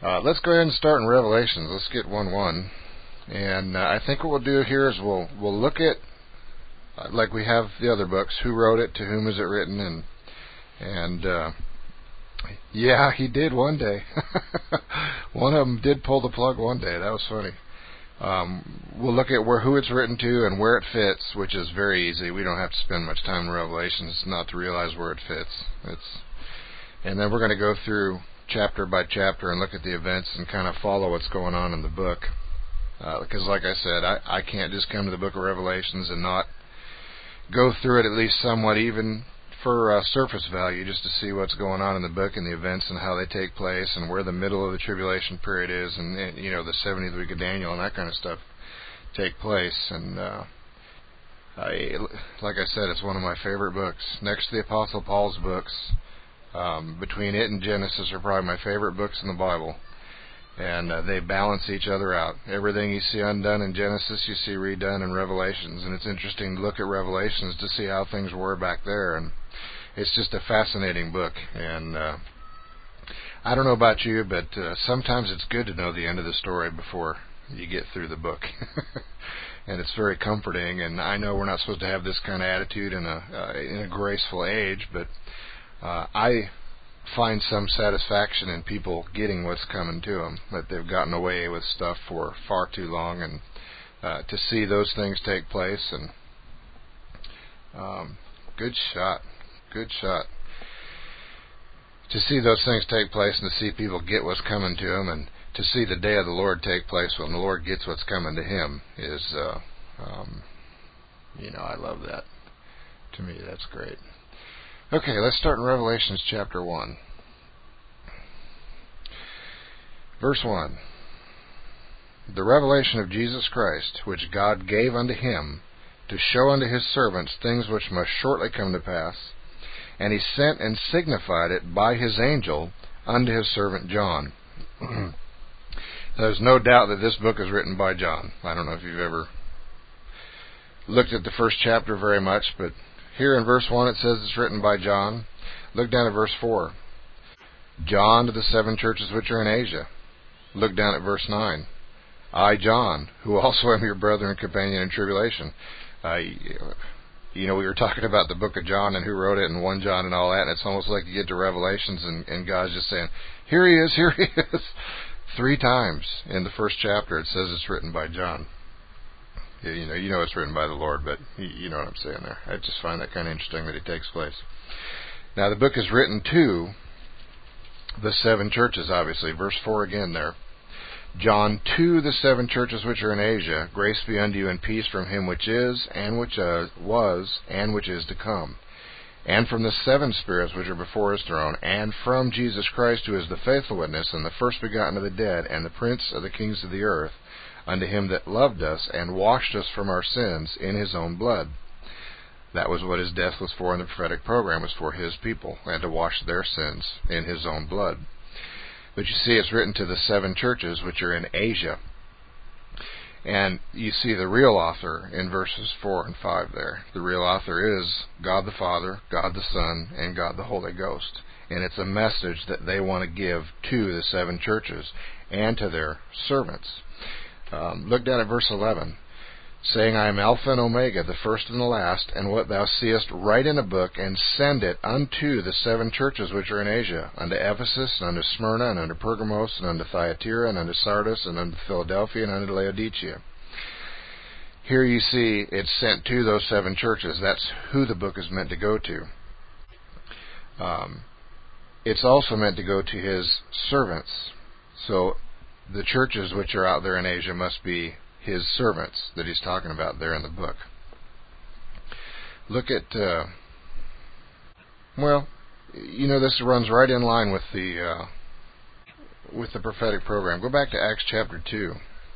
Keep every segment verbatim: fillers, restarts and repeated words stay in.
Uh, let's go ahead and start in Revelations. Let's get one one. And uh, I think what we'll do here is we'll we'll look at, uh, like we have the other books, who wrote it, to whom is it written, and and uh, yeah, he did one day. One of them did pull the plug one day. That was funny. Um, we'll look at where who it's written to and where it fits, which is very easy. We don't have to spend much time in Revelations not to realize where it fits. It's, and then we're going to go through chapter by chapter and look at the events and kind of follow what's going on in the book. Uh, because like I said, I, I can't just come to the book of Revelations and not go through it at least somewhat, even for uh, surface value, just to see what's going on in the book and the events and how they take place and where the middle of the tribulation period is, and, and you know, the seventieth week of Daniel and that kind of stuff take place. And uh, I, like I said, it's one of my favorite books. Next to the Apostle Paul's books, um, between it and Genesis are probably my favorite books in the Bible. And uh, they balance each other out. Everything you see undone in Genesis, you see redone in Revelations. And it's interesting to look at Revelations to see how things were back there. And it's just a fascinating book. And uh, I don't know about you, but uh, sometimes it's good to know the end of the story before you get through the book. And it's very comforting. And I know we're not supposed to have this kind of attitude in a uh, in a graceful age, but uh, I find some satisfaction in people getting what's coming to them, that they've gotten away with stuff for far too long, and uh, to see those things take place. And um, good shot, good shot. To see those things take place and to see people get what's coming to them, and to see the day of the Lord take place when the Lord gets what's coming to him is, uh, um, you know, I love that. To me, that's great. Okay, let's start in Revelations chapter one. Verse one. The revelation of Jesus Christ, which God gave unto him, to show unto his servants things which must shortly come to pass. And he sent and signified it by his angel unto his servant John. There's no doubt that this book is written by John. I don't know if you've ever looked at the first chapter very much, but here in verse one it says it's written by John. Look down at verse four. John to the seven churches which are in Asia. Look down at verse nine. I, John, who also am your brother and companion in tribulation. Uh, you know, we were talking about the book of John and who wrote it and First John and all that, and it's almost like you get to Revelations and, and God's just saying, here he is, here he is. Three times in the first chapter it says it's written by John. You know, you know it's written by the Lord, but you know what I'm saying there. I just find that kind of interesting that it takes place. Now, the book is written to the seven churches, obviously. Verse four again there. John, to the seven churches which are in Asia, grace be unto you and peace from him which is, and which uh, was, and which is to come, and from the seven spirits which are before his throne, and from Jesus Christ, who is the faithful witness, and the first begotten of the dead, and the prince of the kings of the earth, unto him that loved us, and washed us from our sins in his own blood. That was what his death was for in the prophetic program, was for his people, and to wash their sins in his own blood. But you see, it's written to the seven churches which are in Asia. And you see the real author in verses four and five there. The real author is God the Father, God the Son, and God the Holy Ghost. And it's a message that they want to give to the seven churches and to their servants. Um, look down at verse eleven. Saying, I am Alpha and Omega, the first and the last, and what thou seest write in a book, and send it unto the seven churches which are in Asia, unto Ephesus, and unto Smyrna, and unto Pergamos, and unto Thyatira, and unto Sardis, and unto Philadelphia, and unto Laodicea. Here you see it's sent to those seven churches. That's who the book is meant to go to. Um, it's also meant to go to his servants. So the churches which are out there in Asia must be his servants that he's talking about there in the book. Look at, uh, well, you know, this runs right in line with the uh, with the prophetic program. Go back to Acts chapter two.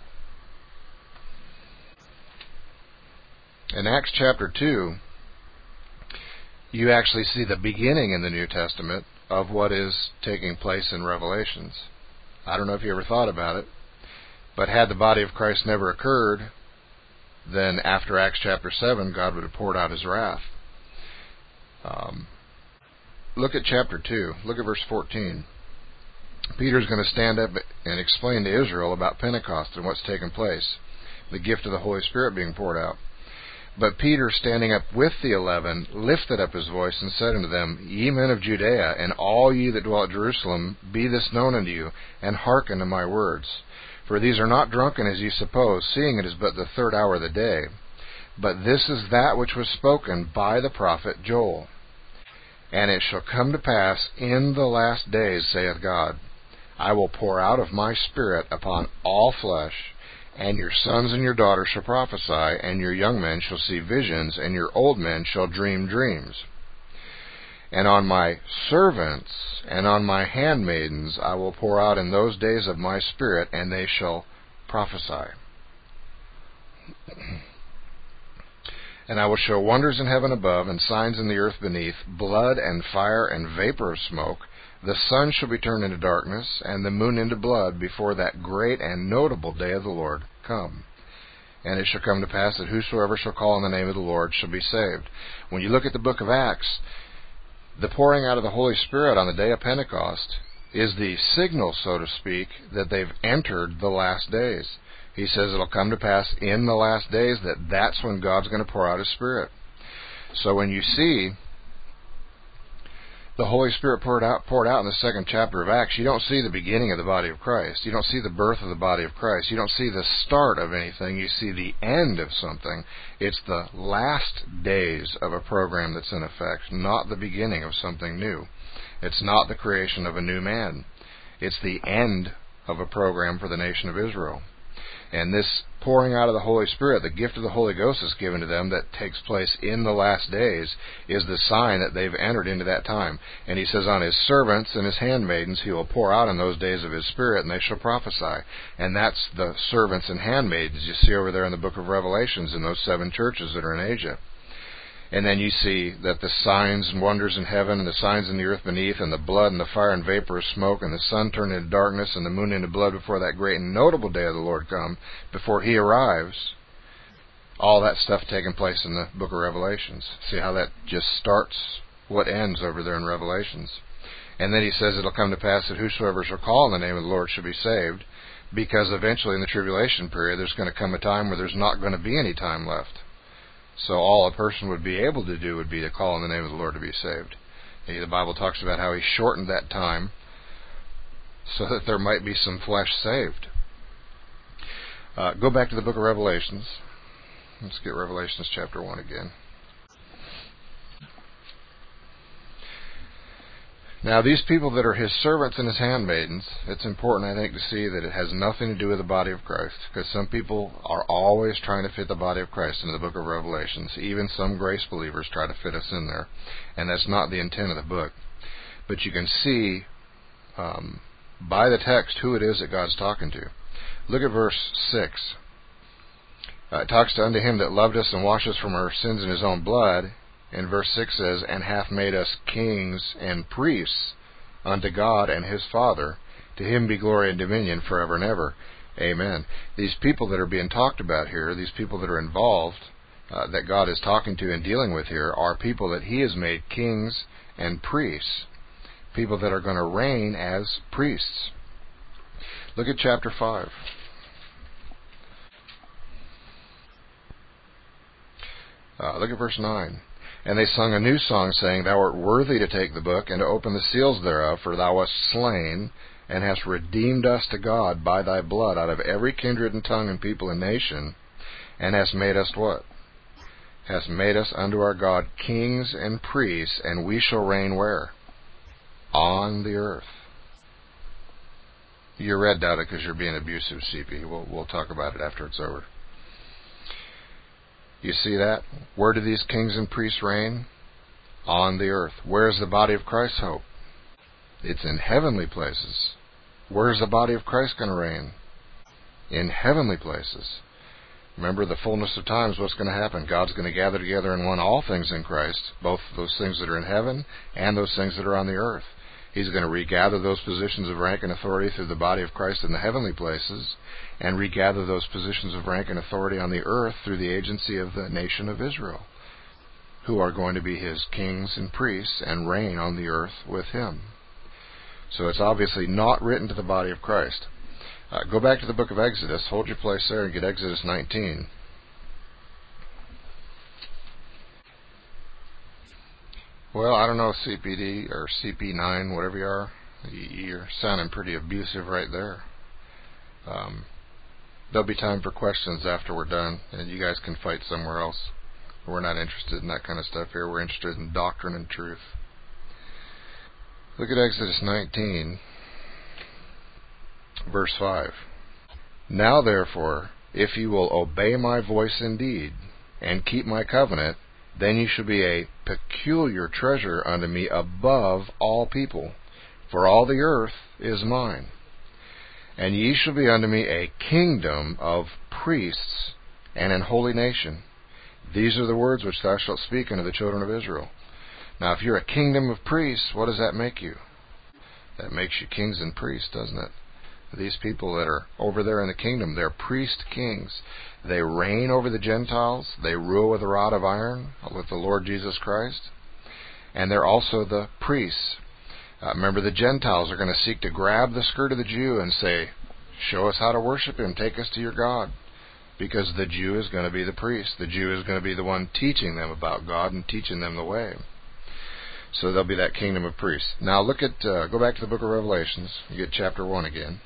In Acts chapter two, you actually see the beginning in the New Testament of what is taking place in Revelations. I don't know if you ever thought about it, but had the body of Christ never occurred, then after Acts chapter seven, God would have poured out his wrath. Um, look at chapter two. Look at verse fourteen. Peter's going to stand up and explain to Israel about Pentecost and what's taken place, the gift of the Holy Spirit being poured out. But Peter, standing up with the eleven, lifted up his voice and said unto them, Ye men of Judea, and all ye that dwell at Jerusalem, be this known unto you, and hearken to my words. For these are not drunken as ye suppose, seeing it is but the third hour of the day. But this is that which was spoken by the prophet Joel. And it shall come to pass in the last days, saith God, I will pour out of my Spirit upon all flesh, and your sons and your daughters shall prophesy, and your young men shall see visions, and your old men shall dream dreams. And on my servants and on my handmaidens I will pour out in those days of my Spirit, and they shall prophesy. And I will show wonders in heaven above, and signs in the earth beneath, blood and fire and vapor of smoke. The sun shall be turned into darkness, and the moon into blood, before that great and notable day of the Lord come. And it shall come to pass that whosoever shall call on the name of the Lord shall be saved. When you look at the book of Acts, the pouring out of the Holy Spirit on the day of Pentecost is the signal, so to speak, that they've entered the last days. He says it'll come to pass in the last days that that's when God's going to pour out His Spirit. So when you see the Holy Spirit poured out poured out in the second chapter of Acts, you don't see the beginning of the body of Christ. You don't see the birth of the body of Christ. You don't see the start of anything. You see the end of something. It's the last days of a program that's in effect, not the beginning of something new. It's not the creation of a new man. It's the end of a program for the nation of Israel. And this pouring out of the Holy Spirit, the gift of the Holy Ghost is given to them that takes place in the last days, is the sign that they've entered into that time. And he says, on his servants and his handmaidens he will pour out in those days of his Spirit, and they shall prophesy. And that's the servants and handmaidens you see over there in the book of Revelations in those seven churches that are in Asia. And then you see that the signs and wonders in heaven, and the signs in the earth beneath, and the blood and the fire and vapor of smoke, and the sun turned into darkness, and the moon into blood, before that great and notable day of the Lord come, before He arrives. All that stuff taking place in the book of Revelations. See how that just starts what ends over there in Revelations. And then he says it'll come to pass that whosoever shall call on the name of the Lord shall be saved, because eventually in the tribulation period there's going to come a time where there's not going to be any time left. So all a person would be able to do would be to call on the name of the Lord to be saved. And the Bible talks about how He shortened that time so that there might be some flesh saved. Uh, go back to the book of Revelations. Let's get Revelations chapter one again. Now, these people that are His servants and His handmaidens, it's important, I think, to see that it has nothing to do with the body of Christ, because some people are always trying to fit the body of Christ into the book of Revelations. Even some grace believers try to fit us in there, and that's not the intent of the book. But you can see um, by the text who it is that God's talking to. Look at verse six. Uh, it talks to unto Him that loved us and washed us from our sins in His own blood. And verse six says, and hath made us kings and priests unto God and His Father. To Him be glory and dominion forever and ever. Amen. These people that are being talked about here, these people that are involved, uh, that God is talking to and dealing with here, are people that He has made kings and priests. People that are going to reign as priests. Look at chapter five. Uh, look at verse nine. And they sung a new song, saying, Thou art worthy to take the book, and to open the seals thereof, for Thou wast slain, and hast redeemed us to God by Thy blood out of every kindred and tongue and people and nation, and hast made us what? Hast made us unto our God kings and priests, and we shall reign where? On the earth. You read that because you're being abusive, C P. We'll, we'll talk about it after it's over. You see that? Where do these kings and priests reign? On the earth. Where is the body of Christ's hope? It's in heavenly places. Where is the body of Christ going to reign? In heavenly places. Remember, the fullness of times, what's going to happen? God's going to gather together in one all things in Christ, both those things that are in heaven and those things that are on the earth. He's going to regather those positions of rank and authority through the body of Christ in the heavenly places, and regather those positions of rank and authority on the earth through the agency of the nation of Israel, who are going to be His kings and priests and reign on the earth with Him. So it's obviously not written to the body of Christ. Uh, go back to the book of Exodus. Hold your place there and get Exodus nineteen. Well, I don't know, C P D or C P nine, whatever you are. You're sounding pretty abusive right there. Um, there'll be time for questions after we're done, and you guys can fight somewhere else. We're not interested in that kind of stuff here. We're interested in doctrine and truth. Look at Exodus nineteen, verse five. Now therefore, if you will obey my voice indeed, and keep my covenant, then you shall be a peculiar treasure unto me above all people, for all the earth is mine. And ye shall be unto me a kingdom of priests and an holy nation. These are the words which thou shalt speak unto the children of Israel. Now, if you're a kingdom of priests, what does that make you? That makes you kings and priests, doesn't it? These people that are over there in the kingdom, they're priest kings. They reign over the Gentiles. They rule with a rod of iron with the Lord Jesus Christ. And they're also the priests. Uh, remember, the Gentiles are going to seek to grab the skirt of the Jew and say, show us how to worship him, take us to your God. Because the Jew is going to be the priest. The Jew is going to be the one teaching them about God and teaching them the way. So there'll be that kingdom of priests. Now look at, uh, go back to the book of Revelations. You get chapter one again.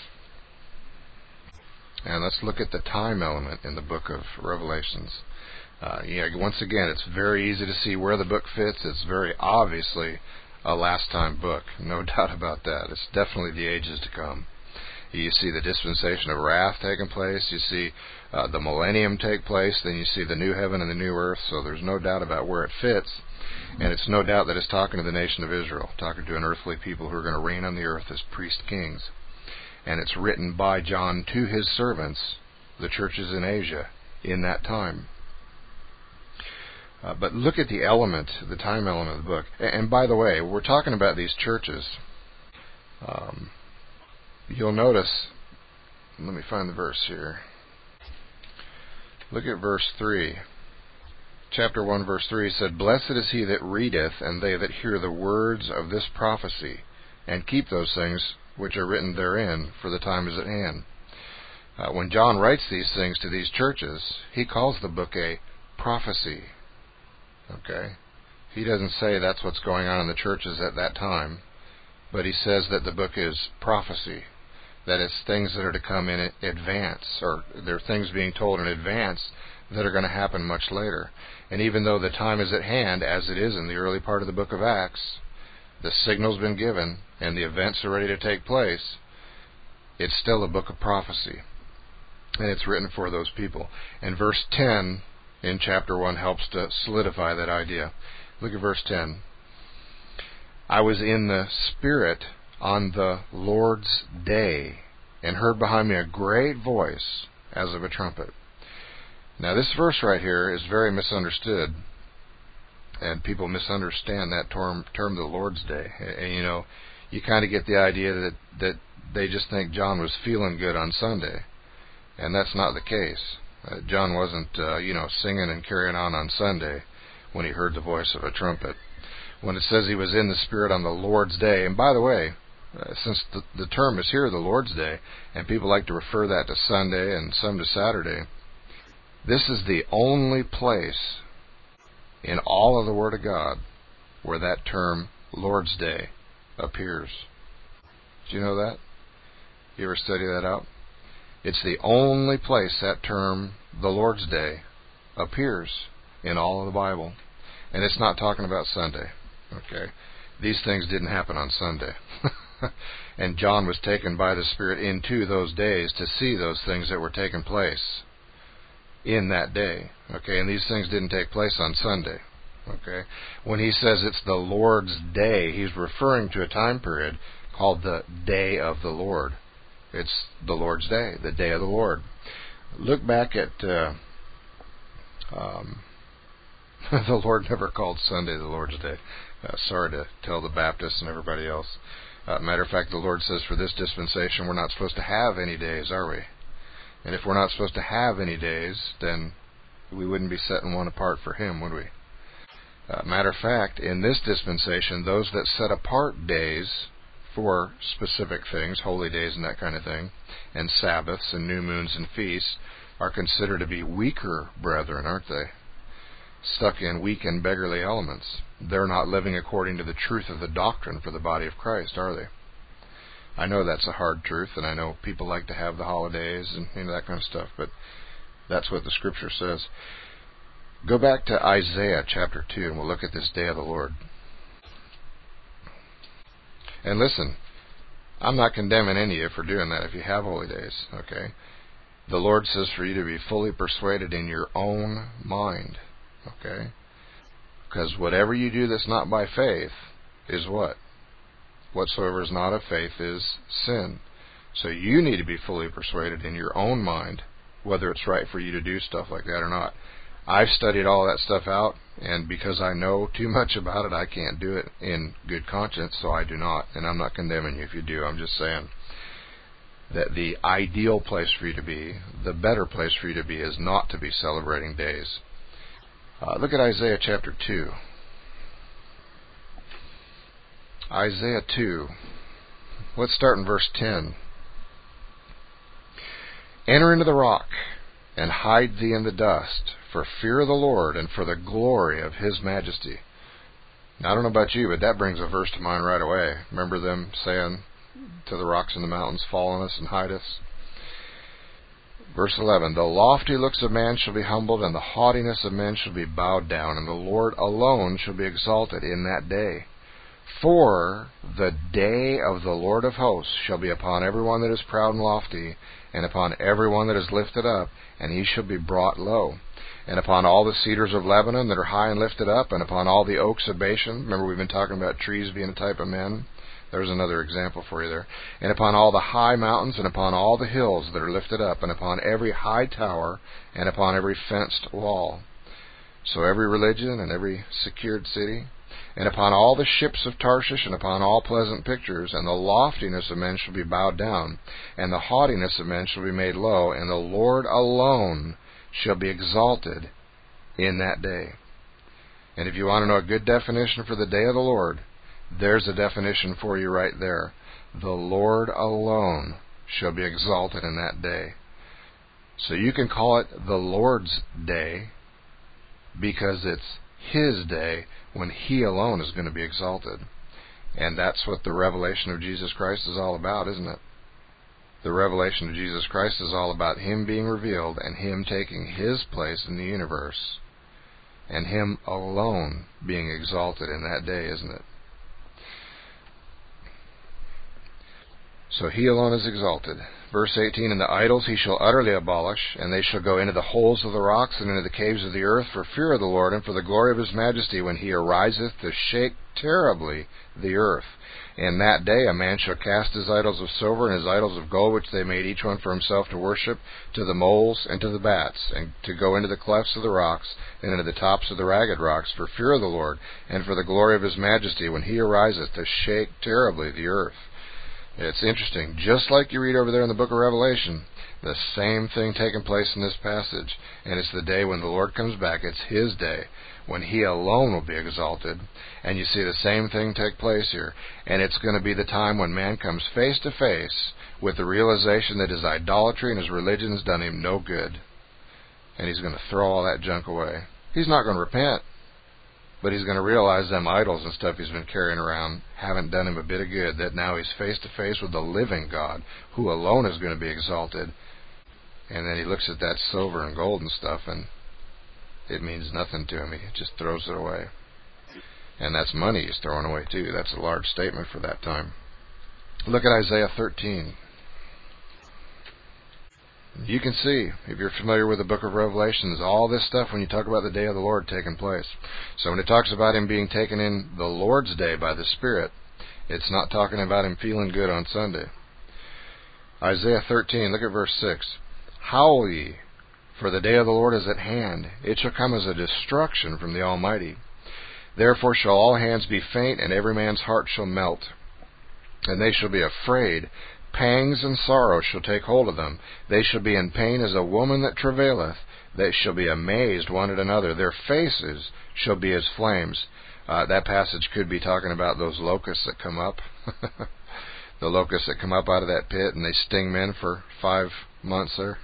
And let's look at the time element in the book of Revelations. Uh, yeah, once again, it's very easy to see where the book fits. It's very obviously a last time book. No doubt about that. It's definitely the ages to come. You see the dispensation of wrath taking place. You see uh, the millennium take place. Then you see the new heaven and the new earth. So there's no doubt about where it fits. And it's no doubt that it's talking to the nation of Israel, talking to an earthly people who are going to reign on the earth as priest kings. And it's written by John to his servants, the churches in Asia, in that time. Uh, but look at the element, the time element of the book. And, and by the way, we're talking about these churches. Um, you'll notice, let me find the verse here. Look at verse three. Chapter one, verse three said, Blessed is he that readeth, and they that hear the words of this prophecy, and keep those things which are written therein, for the time is at hand. Uh, when John writes these things to these churches, he calls the book a prophecy. Okay? He doesn't say that's what's going on in the churches at that time, but he says that the book is prophecy, that it's things that are to come in advance, or there are things being told in advance that are going to happen much later. And even though the time is at hand, as it is in the early part of the book of Acts, the signal's been given, and the events are ready to take place, it's still a book of prophecy. And it's written for those people. And verse ten in chapter one helps to solidify that idea. Look at verse ten. I was in the Spirit on the Lord's day, and heard behind me a great voice as of a trumpet. Now this verse right here is very misunderstood, and people misunderstand that term, term the Lord's day. And, you know, you kind of get the idea that that they just think John was feeling good on Sunday, and that's not the case. Uh, John wasn't, uh, you know, singing and carrying on on Sunday when he heard the voice of a trumpet. When it says he was in the Spirit on the Lord's day, and by the way, uh, since the, the term is here, the Lord's day, and people like to refer that to Sunday and some to Saturday, this is the only place in all of the Word of God where that term Lord's Day appears. Do you know that? You ever study that out? It's the only place that term, the Lord's Day, appears in all of the Bible. And it's not talking about Sunday. Okay? These things didn't happen on Sunday. And John was taken by the Spirit into those days to see those things that were taking place in that day. Okay? And these things didn't take place on Sunday. Okay? When he says it's the Lord's Day, he's referring to a time period called the Day of the Lord. It's the Lord's Day, the Day of the Lord. Look back at uh, um, the Lord never called Sunday the Lord's Day. Uh, sorry to tell the Baptists and everybody else. Uh, matter of fact, the Lord says for this dispensation we're not supposed to have any days, are we? And if we're not supposed to have any days, then we wouldn't be setting one apart for Him, would we? Uh, matter of fact, in this dispensation, those that set apart days for specific things, holy days and that kind of thing, and Sabbaths and new moons and feasts, are considered to be weaker brethren, aren't they? Stuck in weak and beggarly elements. They're not living according to the truth of the doctrine for the body of Christ, are they? I know that's a hard truth, and I know people like to have the holidays and you know, that kind of stuff, but that's what the Scripture says. Go back to Isaiah chapter two, and we'll look at this day of the Lord. And listen, I'm not condemning any of you for doing that if you have holy days, okay? The Lord says for you to be fully persuaded in your own mind, okay? Because whatever you do that's not by faith is what? Whatsoever is not of faith is sin. So you need to be fully persuaded in your own mind whether it's right for you to do stuff like that or not. I've studied all that stuff out, and because I know too much about it, I can't do it in good conscience, so I do not. And I'm not condemning you if you do. I'm just saying that the ideal place for you to be, the better place for you to be, is not to be celebrating days. Uh, look at Isaiah chapter two. Isaiah two. Let's start in verse ten. Enter into the rock, and hide thee in the dust, for fear of the Lord, and for the glory of His majesty. Now, I don't know about you, but that brings a verse to mind right away. Remember them saying to the rocks and the mountains, fall on us and hide us? Verse eleven, the lofty looks of man shall be humbled, and the haughtiness of men shall be bowed down, and the Lord alone shall be exalted in that day. For the day of the Lord of hosts shall be upon every one that is proud and lofty, and upon every one that is lifted up, and he shall be brought low. And upon all the cedars of Lebanon that are high and lifted up, and upon all the oaks of Bashan. Remember, we've been talking about trees being a type of men. There's another example for you there. And upon all the high mountains, and upon all the hills that are lifted up, and upon every high tower, and upon every fenced wall. So every religion and every secured city, and upon all the ships of Tarshish, and upon all pleasant pictures, and the loftiness of men shall be bowed down, and the haughtiness of men shall be made low, and the Lord alone shall be exalted in that day. And if you want to know a good definition for the day of the Lord, there's a definition for you right there. The Lord alone shall be exalted in that day. So you can call it the Lord's day because it's His day when He alone is going to be exalted. And that's what the revelation of Jesus Christ is all about, isn't it? The revelation of Jesus Christ is all about Him being revealed and Him taking His place in the universe and Him alone being exalted in that day, isn't it? So He alone is exalted. Verse eighteen, and the idols He shall utterly abolish, and they shall go into the holes of the rocks and into the caves of the earth for fear of the Lord and for the glory of His majesty when He ariseth to shake terribly the earth. In that day a man shall cast his idols of silver and his idols of gold, which they made each one for himself to worship, to the moles and to the bats, and to go into the clefts of the rocks and into the tops of the ragged rocks for fear of the Lord and for the glory of His majesty when He ariseth to shake terribly the earth. It's interesting. Just like you read over there in the book of Revelation, the same thing taking place in this passage. And it's the day when the Lord comes back. It's His day when He alone will be exalted. And you see the same thing take place here. And it's going to be the time when man comes face to face with the realization that his idolatry and his religion has done him no good. And he's going to throw all that junk away. He's not going to repent. But he's going to realize them idols and stuff he's been carrying around haven't done him a bit of good, that now he's face to face with the living God, who alone is going to be exalted. And then he looks at that silver and gold and stuff, and it means nothing to him. He just throws it away. And that's money he's throwing away too. That's a large statement for that time. Look at Isaiah thirteen. You can see, if you're familiar with the book of Revelations, all this stuff when you talk about the day of the Lord taking place. So when it talks about Him being taken in the Lord's day by the Spirit, it's not talking about Him feeling good on Sunday. Isaiah thirteen, look at verse six. Howl ye, for the day of the Lord is at hand. It shall come as a destruction from the Almighty. Therefore shall all hands be faint, and every man's heart shall melt. And they shall be afraid. Pangs and sorrow shall take hold of them. They shall be in pain as a woman that travaileth. They shall be amazed one at another. Their faces shall be as flames. Uh, that passage could be talking about those locusts that come up. the locusts that come up out of that pit and they sting men for five months there.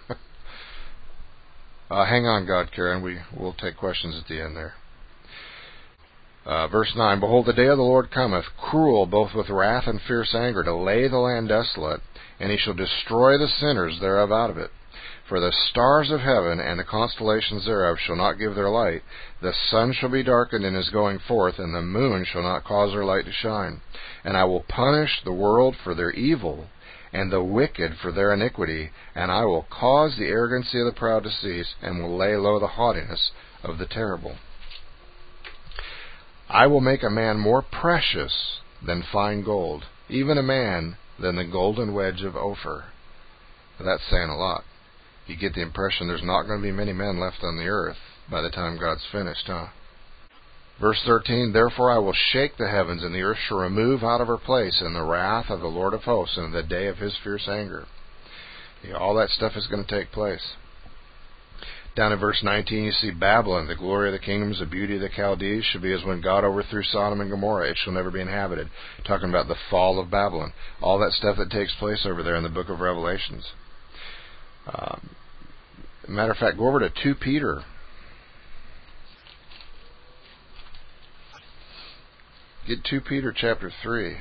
uh, hang on, God, Karen. We will take questions at the end there. Uh, verse nine, Behold, the day of the Lord cometh, cruel both with wrath and fierce anger, to lay the land desolate, and he shall destroy the sinners thereof out of it. For the stars of heaven and the constellations thereof shall not give their light. The sun shall be darkened in his going forth, and the moon shall not cause her light to shine. And I will punish the world for their evil, and the wicked for their iniquity, and I will cause the arrogancy of the proud to cease, and will lay low the haughtiness of the terrible. I will make a man more precious than fine gold, even a man than the golden wedge of Ophir. That's saying a lot. You get the impression there's not going to be many men left on the earth by the time God's finished, huh? Verse thirteen, Therefore I will shake the heavens, and the earth shall remove out of her place in the wrath of the Lord of hosts, and in the day of his fierce anger. Yeah, all that stuff is going to take place. Down in verse nineteen, you see Babylon, the glory of the kingdoms, the beauty of the Chaldees, shall be as when God overthrew Sodom and Gomorrah. It shall never be inhabited. Talking about the fall of Babylon. All that stuff that takes place over there in the book of Revelations. Uh, matter of fact, go over to two Peter. Get two Peter chapter three.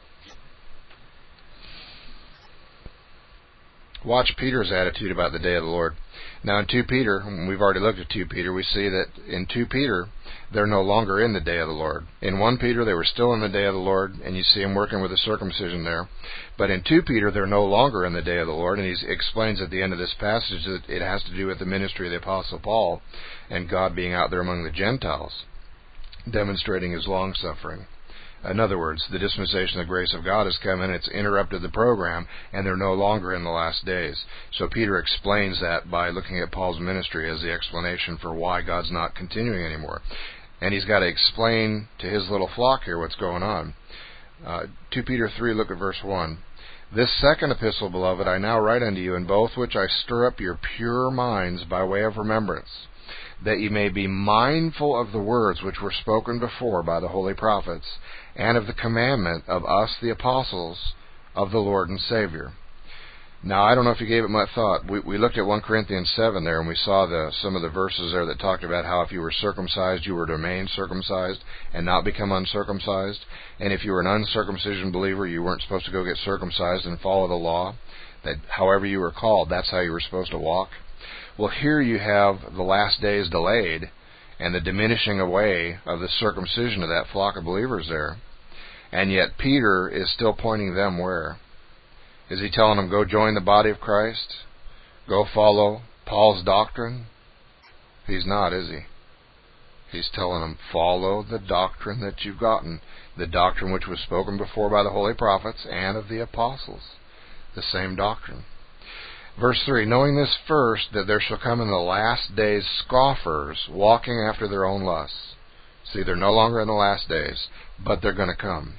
Watch Peter's attitude about the day of the Lord. Now in two Peter, we've already looked at two Peter, we see that in two Peter, they're no longer in the day of the Lord. In one Peter, they were still in the day of the Lord, and you see him working with the circumcision there. But in two Peter, they're no longer in the day of the Lord, and he explains at the end of this passage that it has to do with the ministry of the Apostle Paul and God being out there among the Gentiles, demonstrating his long-suffering. In other words, the dispensation of the grace of God has come in, it's interrupted the program, and they're no longer in the last days. So Peter explains that by looking at Paul's ministry as the explanation for why God's not continuing anymore. And he's got to explain to his little flock here what's going on. Uh, two Peter three, look at verse one. This second epistle, beloved, I now write unto you, in both which I stir up your pure minds by way of remembrance, that ye may be mindful of the words which were spoken before by the holy prophets, and of the commandment of us the apostles of the Lord and Savior. Now, I don't know if you gave it much thought. We, we looked at First Corinthians seven there, and we saw the, some of the verses there that talked about how if you were circumcised, you were to remain circumcised and not become uncircumcised. And if you were an uncircumcision believer, you weren't supposed to go get circumcised and follow the law. That however you were called, that's how you were supposed to walk. Well, here you have the last days delayed and the diminishing away of the circumcision of that flock of believers there. And yet Peter is still pointing them where? Is he telling them, go join the body of Christ? Go follow Paul's doctrine? He's not, is he? He's telling them, follow the doctrine that you've gotten, the doctrine which was spoken before by the holy prophets and of the apostles. The same doctrine. Verse three, knowing this first, that there shall come in the last days scoffers, walking after their own lusts. See, they're no longer in the last days, but they're going to come.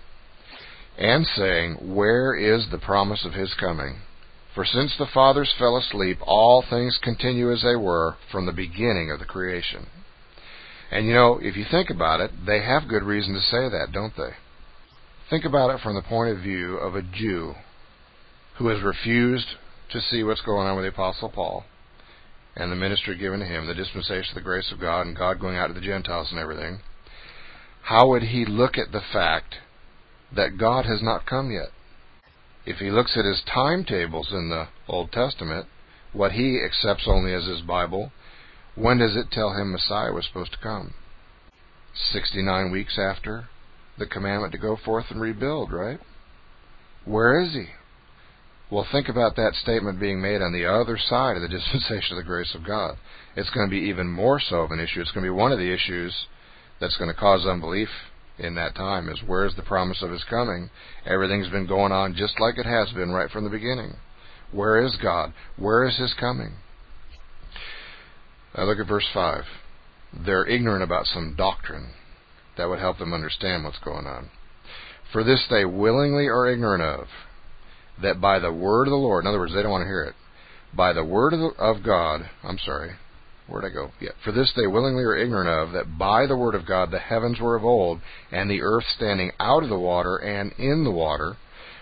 And saying, where is the promise of his coming? For since the fathers fell asleep, all things continue as they were from the beginning of the creation. And you know, if you think about it, they have good reason to say that, don't they? Think about it from the point of view of a Jew who has refused to see what's going on with the Apostle Paul and the ministry given to him, the dispensation of the grace of God and God going out to the Gentiles and everything. How would he look at the fact that God has not come yet? If he looks at his timetables in the Old Testament, what he accepts only as his Bible, when does it tell him Messiah was supposed to come? sixty-nine weeks after the commandment to go forth and rebuild, right? Where is he? Well, think about that statement being made on the other side of the dispensation of the grace of God. It's going to be even more so of an issue. It's going to be one of the issues that's going to cause unbelief in that time, is where's the promise of his coming? Everything's been going on just like it has been right from the beginning. Where is God? Where is his coming? Now look at verse five. They're ignorant about some doctrine that would help them understand what's going on. For this they willingly are ignorant of, that by the word of the Lord, in other words, they don't want to hear it, by the word of, the, of God, I'm sorry, where'd I go? Yeah. For this they willingly are ignorant of, that by the word of God the heavens were of old, and the earth standing out of the water and in the water,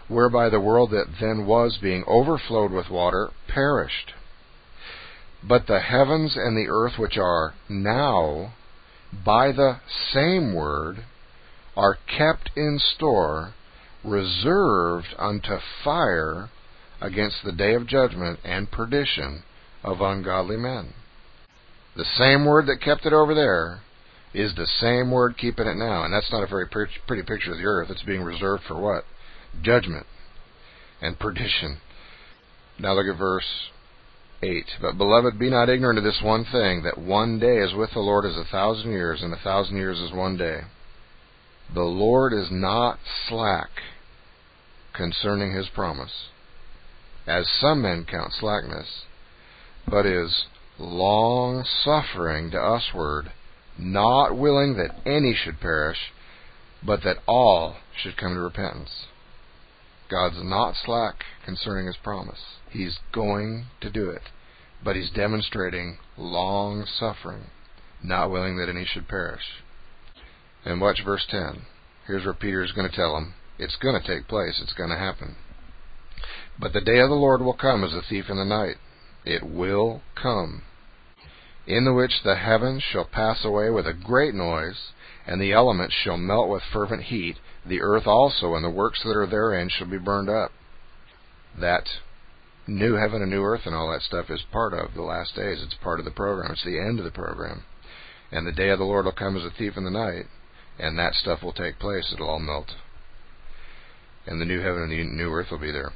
whereby the world that then was, being overflowed with water, perished. But the heavens and the earth which are now, by the same word, are kept in store, reserved unto fire against the day of judgment and perdition of ungodly men. The same word that kept it over there is the same word keeping it now. And that's not a very pretty picture of the earth. It's being reserved for what? Judgment and perdition. Now look at verse eight. But, beloved, be not ignorant of this one thing, that one day is with the Lord as a thousand years, and a thousand years is one day. The Lord is not slack concerning his promise, as some men count slackness, but is long-suffering to usward, not willing that any should perish, but that all should come to repentance. God's not slack concerning his promise. He's going to do it, but he's demonstrating long-suffering, not willing that any should perish. And watch verse ten. Here's where Peter is going to tell him, it's going to take place, it's going to happen. But the day of the Lord will come as a thief in the night. It will come, in the which the heavens shall pass away with a great noise, and the elements shall melt with fervent heat. The earth also and the works that are therein shall be burned up. That new heaven and new earth and all that stuff is part of the last days. It's part of the program. It's the end of the program. And the day of the Lord will come as a thief in the night, and that stuff will take place. It'll all melt. And the new heaven and the new earth will be there.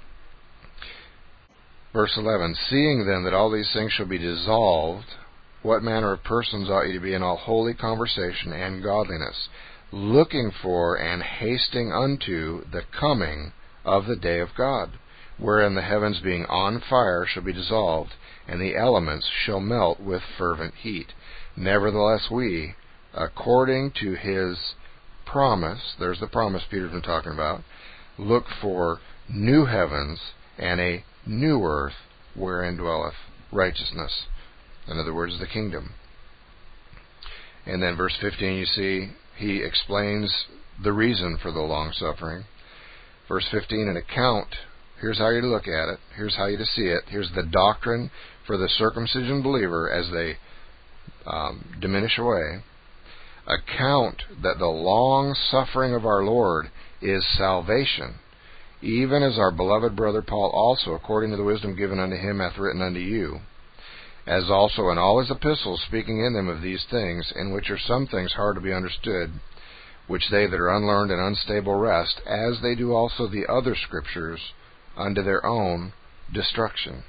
Verse eleven, seeing then that all these things shall be dissolved, what manner of persons ought ye to be in all holy conversation and godliness, looking for and hasting unto the coming of the day of God, wherein the heavens being on fire shall be dissolved, and the elements shall melt with fervent heat. Nevertheless we, according to his promise, there's the promise Peter's been talking about, look for new heavens and a new earth wherein dwelleth righteousness. In other words, the kingdom. And then verse fifteen, you see, he explains the reason for the long suffering. Verse fifteen, an account. Here's how you're to look at it. Here's how you're to see it. Here's the doctrine for the circumcision believer as they um, diminish away. Account that the long suffering of our Lord is salvation, even as our beloved brother Paul also, according to the wisdom given unto him, hath written unto you, as also in all his epistles, speaking in them of these things, in which are some things hard to be understood, which they that are unlearned and unstable wrest, as they do also the other scriptures, unto their own destruction.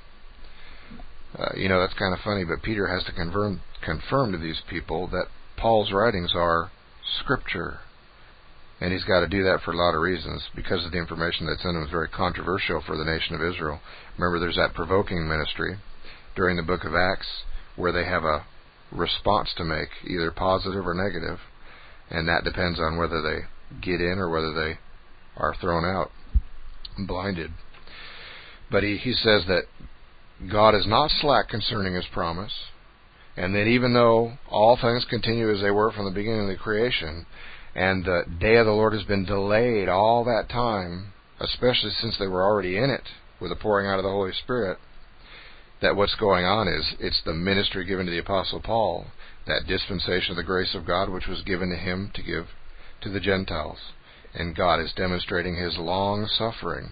Uh, you know, that's kind of funny, but Peter has to confirm, confirm to these people that Paul's writings are Scripture. And he's got to do that for a lot of reasons, because of the information that's in them is very controversial for the nation of Israel. Remember, there's that provoking ministry during the book of Acts where they have a response to make, either positive or negative, and that depends on whether they get in or whether they are thrown out, blinded. But he, he says that God is not slack concerning his promise, and that even though all things continue as they were from the beginning of the creation, and the day of the Lord has been delayed all that time, especially since they were already in it with the pouring out of the Holy Spirit, that what's going on is it's the ministry given to the Apostle Paul, that dispensation of the grace of God which was given to him to give to the Gentiles. And God is demonstrating his long suffering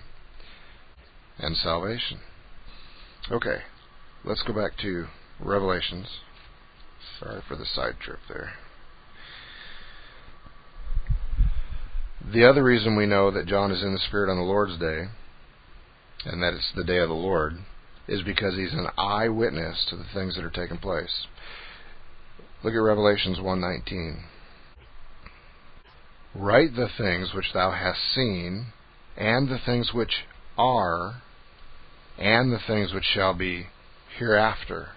and salvation. Okay, let's go back to Revelations. Sorry for the side trip there. The other reason we know that John is in the Spirit on the Lord's day, and that it's the day of the Lord, is because he's an eyewitness to the things that are taking place. Look at Revelations one nineteen. Write the things which thou hast seen, and the things which are, and the things which shall be hereafter.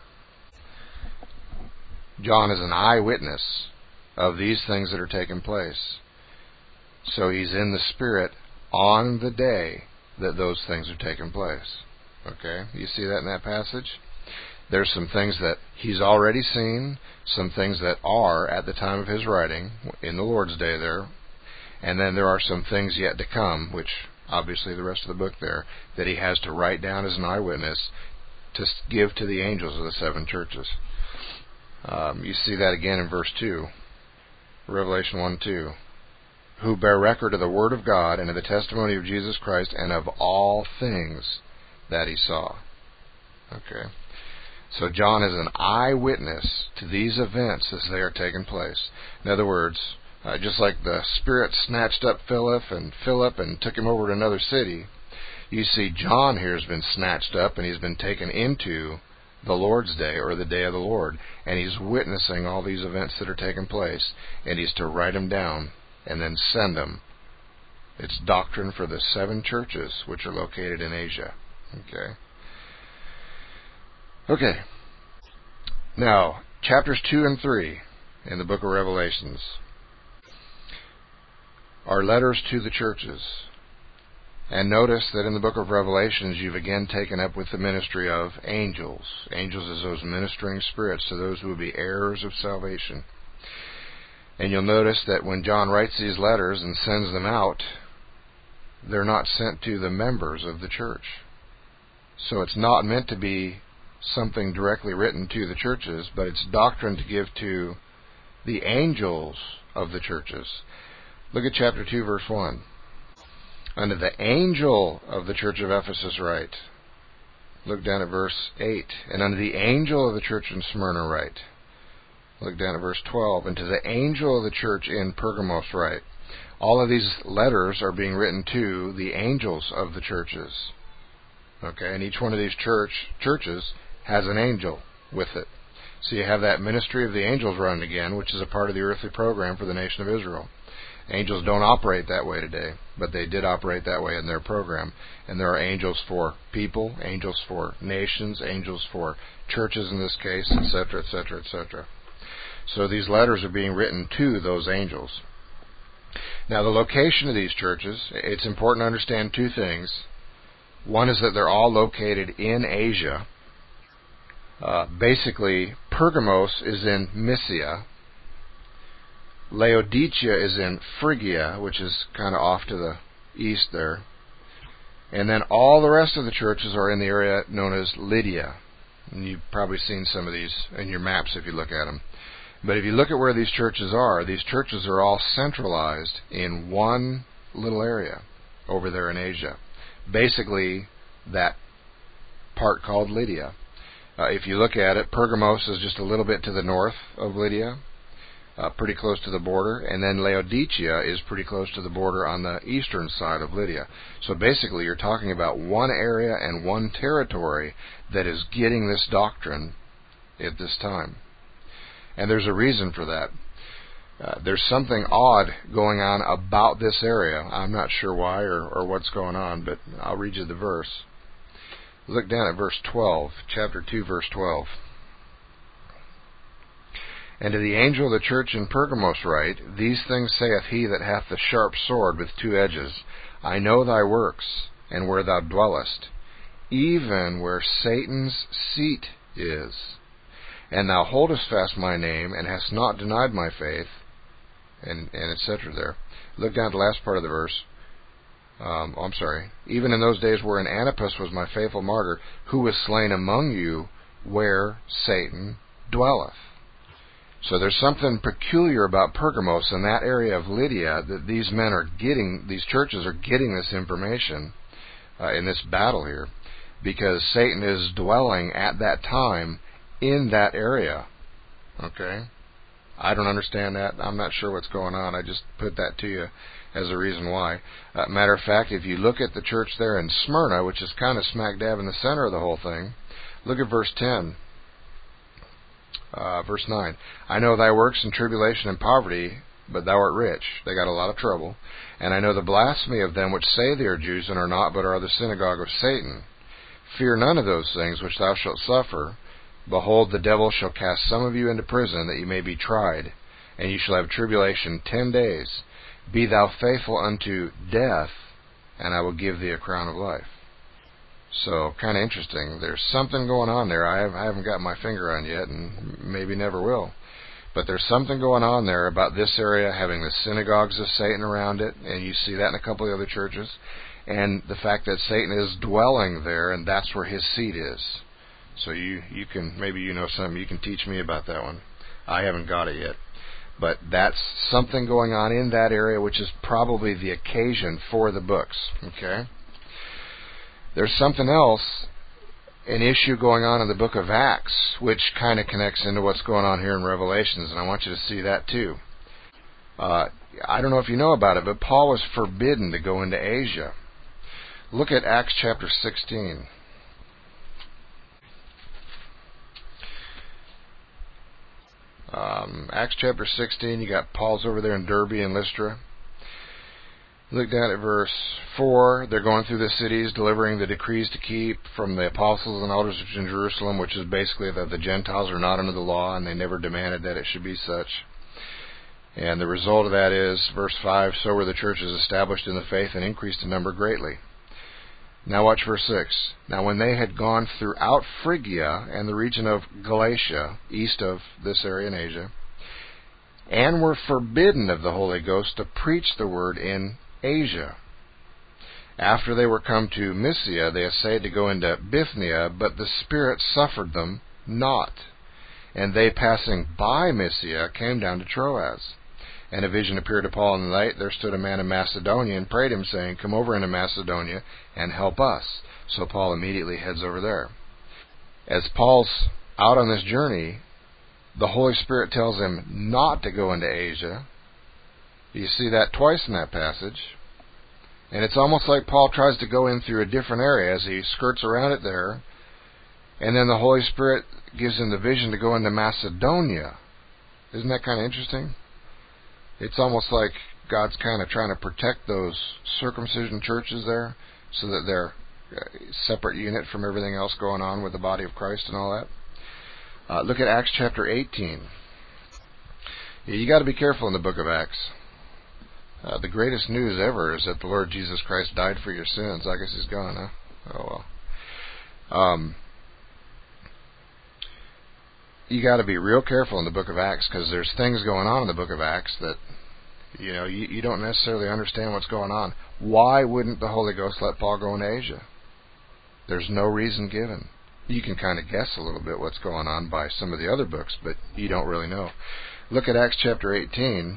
John is an eyewitness of these things that are taking place. So he's in the Spirit on the day that those things are taking place. Okay? You see that in that passage? There's some things that he's already seen, some things that are at the time of his writing, in the Lord's day there, and then there are some things yet to come, which obviously the rest of the book there, that he has to write down as an eyewitness to give to the angels of the seven churches. Um, you see that again in verse two, Revelation one two. Who bear record of the word of God and of the testimony of Jesus Christ and of all things that he saw. Okay. So John is an eyewitness to these events as they are taking place. In other words, uh, just like the Spirit snatched up Philip and Philip and took him over to another city, you see John here has been snatched up and he's been taken into the Lord's day, or the day of the Lord, and he's witnessing all these events that are taking place, and he's to write them down and then send them. It's doctrine for the seven churches which are located in Asia. Okay. Okay. Now, chapters two and three in the book of Revelations are letters to the churches. And notice that in the book of Revelations, you've again taken up with the ministry of angels. Angels as those ministering spirits to those who will be heirs of salvation. And you'll notice that when John writes these letters and sends them out, they're not sent to the members of the church. So it's not meant to be something directly written to the churches, but it's doctrine to give to the angels of the churches. Look at chapter two, verse one. Unto the angel of the church of Ephesus write. Look down at verse eight. And unto the angel of the church in Smyrna write. Look down at verse twelve. And to the angel of the church in Pergamos write. All of these letters are being written to the angels of the churches. Okay, and each one of these church churches has an angel with it. So you have that ministry of the angels running again, which is a part of the earthly program for the nation of Israel. Angels don't operate that way today, but they did operate that way in their program. And there are angels for people, angels for nations, angels for churches in this case, et cetera, et cetera, et cetera. So these letters are being written to those angels. Now, the location of these churches, it's important to understand two things. One is that they're all located in Asia. Uh, basically, Pergamos is in Mysia. Laodicea is in Phrygia, which is kind of off to the east there. And then all the rest of the churches are in the area known as Lydia. And you've probably seen some of these in your maps if you look at them. But if you look at where these churches are, these churches are all centralized in one little area over there in Asia. Basically, that part called Lydia. Uh, if you look at it, Pergamos is just a little bit to the north of Lydia. Uh, pretty close to the border, and then Laodicea is pretty close to the border on the eastern side of Lydia. So basically you're talking about one area and one territory that is getting this doctrine at this time. And there's a reason for that. Uh, there's something odd going on about this area. I'm not sure why or, or what's going on, but I'll read you the verse. Look down at verse twelve, chapter two, verse twelve. And to the angel of the church in Pergamos write, These things saith he that hath the sharp sword with two edges. I know thy works, and where thou dwellest, even where Satan's seat is. And thou holdest fast my name, and hast not denied my faith, and, and et cetera there. Look down at the last part of the verse. Um, oh, I'm sorry. Even in those days wherein Antipas was my faithful martyr, who was slain among you, where Satan dwelleth. So there's something peculiar about Pergamos in that area of Lydia, that these men are getting, these churches are getting this information uh, in this battle here, because Satan is dwelling at that time in that area. Okay? I don't understand that. I'm not sure what's going on. I just put that to you as a reason why. Uh, matter of fact, if you look at the church there in Smyrna, which is kind of smack dab in the center of the whole thing, look at verse ten. Uh, verse nine. I know thy works in tribulation and poverty, but thou art rich. They got a lot of trouble. And I know the blasphemy of them which say they are Jews and are not, but are the synagogue of Satan. Fear none of those things which thou shalt suffer. Behold, the devil shall cast some of you into prison, that ye may be tried, and ye shall have tribulation ten days. Be thou faithful unto death, and I will give thee a crown of life. So, kind of interesting. There's something going on there I, have, I haven't got my finger on yet, and maybe never will. But there's something going on there about this area having the synagogues of Satan around it, and you see that in a couple of other churches. and the fact that Satan is dwelling there, and that's where his seat is. So you, you can, maybe you know something, you can teach me about that one. I haven't got it yet. But that's something going on in that area, which is probably the occasion for the books. Okay? There's something else, an issue going on in the book of Acts, which kind of connects into what's going on here in Revelations, and I want you to see that too. Uh, I don't know if you know about it, but Paul was forbidden to go into Asia. Look at Acts chapter sixteen. Um, Acts chapter sixteen, you got Paul's over there in Derbe and Lystra. Look down at verse four. They're going through the cities, delivering the decrees to keep from the apostles and elders in Jerusalem, which is basically that the Gentiles are not under the law, and they never demanded that it should be such. And the result of that is, verse five, so were the churches established in the faith and increased in number greatly. Now watch verse six. Now when they had gone throughout Phrygia and the region of Galatia, east of this area in Asia, and were forbidden of the Holy Ghost to preach the word in Asia. After they were come to Mysia, they essayed to go into Bithynia, but the Spirit suffered them not. And they, passing by Mysia, came down to Troas. And a vision appeared to Paul in the night. There stood a man in Macedonia and prayed him, saying, come over into Macedonia and help us. So Paul immediately heads over there. As Paul's out on this journey, the Holy Spirit tells him not to go into Asia. You see that twice in that passage. And it's almost like Paul tries to go in through a different area as he skirts around it there. And then the Holy Spirit gives him the vision to go into Macedonia. Isn't that kind of interesting? It's almost like God's kind of trying to protect those circumcision churches there so that they're a separate unit from everything else going on with the body of Christ and all that. Uh, look at Acts chapter eighteen. Yeah, you got to be careful in the book of Acts. Uh, the greatest news ever is that the Lord Jesus Christ died for your sins. I guess he's gone, huh? Oh, well. Um, you got to be real careful in the book of Acts because there's things going on in the book of Acts that, you know, you, you don't necessarily understand what's going on. Why wouldn't the Holy Ghost let Paul go into Asia? There's no reason given. You can kind of guess a little bit what's going on by some of the other books, but you don't really know. Look at Acts chapter eighteen.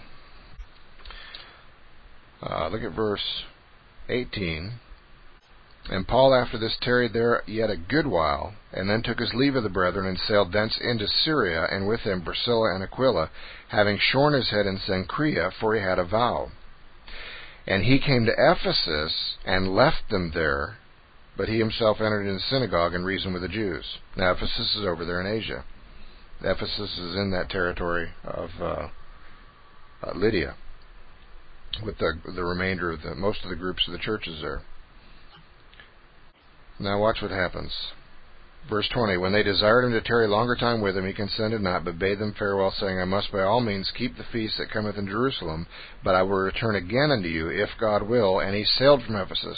Uh, look at verse eighteen. And Paul after this tarried there yet a good while, and then took his leave of the brethren, and sailed thence into Syria, and with him Priscilla and Aquila, having shorn his head in Cenchrea, for he had a vow. And he came to Ephesus, and left them there, but he himself entered into the synagogue, and reasoned with the Jews. Now Ephesus is over there in Asia. Ephesus is in that territory of uh, uh, Lydia, with the, the remainder of the, most of the groups of the churches there. Now watch what happens. Verse twenty, when they desired him to tarry longer time with him, he consented not, but bade them farewell, saying, I must by all means keep the feast that cometh in Jerusalem, but I will return again unto you, if God will. And he sailed from Ephesus.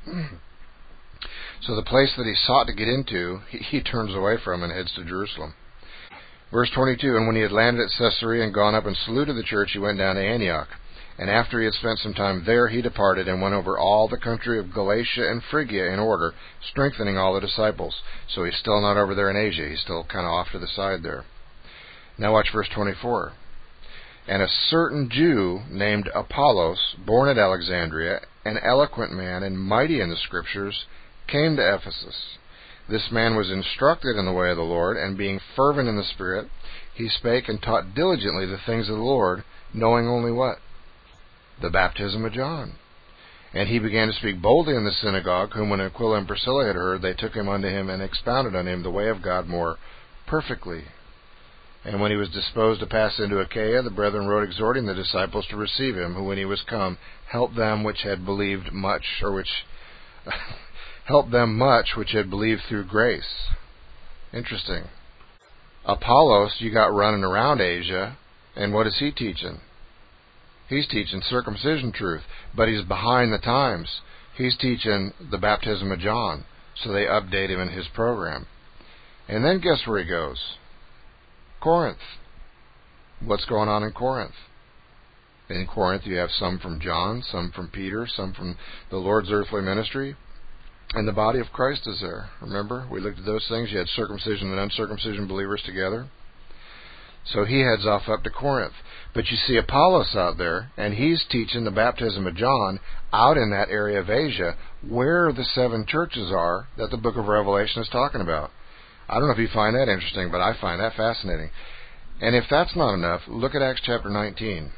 So the place that he sought to get into, he, he turns away from and heads to Jerusalem. Verse twenty-two, and when he had landed at Caesarea and gone up and saluted the church, he went down to Antioch. And after he had spent some time there, he departed and went over all the country of Galatia and Phrygia in order, strengthening all the disciples. So he's still not over there in Asia. He's still kind of off to the side there. Now watch verse twenty-four. And a certain Jew named Apollos, born at Alexandria, an eloquent man and mighty in the Scriptures, came to Ephesus. This man was instructed in the way of the Lord, and being fervent in the Spirit, he spake and taught diligently the things of the Lord, knowing only what? The baptism of John. And he began to speak boldly in the synagogue, whom when Aquila and Priscilla had heard, they took him unto him, and expounded unto him the way of God more perfectly. And when he was disposed to pass into Achaia, the brethren wrote exhorting the disciples to receive him, who when he was come, helped them which had believed much, or which helped them much which had believed through grace. Interesting. Apollos, you got running around Asia, and what is he teaching? He's teaching circumcision truth, but he's behind the times. He's teaching the baptism of John, so they update him in his program. And then guess where he goes? Corinth. What's going on in Corinth? In Corinth, you have some from John, some from Peter, some from the Lord's earthly ministry. And the body of Christ is there. Remember, we looked at those things. You had circumcision and uncircumcision believers together. So he heads off up to Corinth. But you see Apollos out there, and he's teaching the baptism of John out in that area of Asia, where the seven churches are that the book of Revelation is talking about. I don't know if you find that interesting, but I find that fascinating. And if that's not enough, look at Acts chapter nineteen.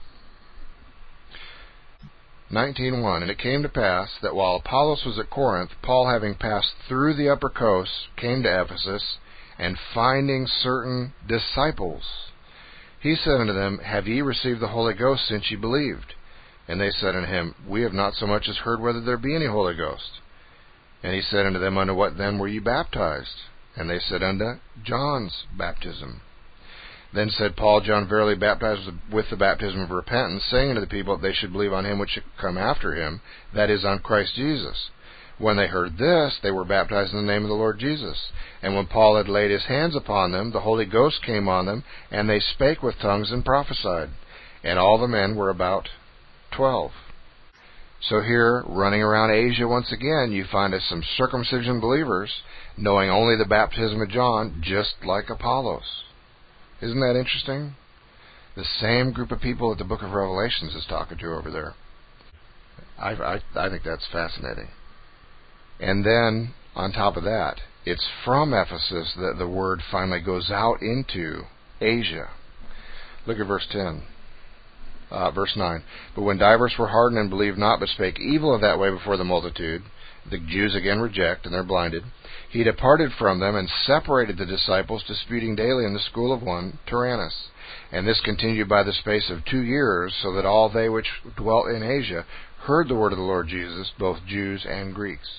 nineteen one. And it came to pass that while Apollos was at Corinth, Paul, having passed through the upper coast, came to Ephesus, and finding certain disciples, he said unto them, Have ye received the Holy Ghost since ye believed? And they said unto him, We have not so much as heard whether there be any Holy Ghost. And he said unto them, Unto what then were ye baptized? And they said, Unto John's baptism. Then said Paul, John verily baptized with the baptism of repentance, saying unto the people that they should believe on him which should come after him, that is, on Christ Jesus. When they heard this, they were baptized in the name of the Lord Jesus. And when Paul had laid his hands upon them, the Holy Ghost came on them, and they spake with tongues and prophesied. And all the men were about twelve. So here, running around Asia once again, you find us some circumcision believers, knowing only the baptism of John, just like Apollos. Isn't that interesting? The same group of people that the book of Revelations is talking to over there. I, I, I think that's fascinating. And then, on top of that, it's from Ephesus that the word finally goes out into Asia. Look at verse ten. Uh, verse nine. But when divers were hardened and believed not, but spake evil of that way before the multitude, the Jews again reject, and they're blinded. He departed from them, and separated the disciples, disputing daily in the school of one, Tyrannus. And this continued by the space of two years, so that all they which dwelt in Asia heard the word of the Lord Jesus, both Jews and Greeks.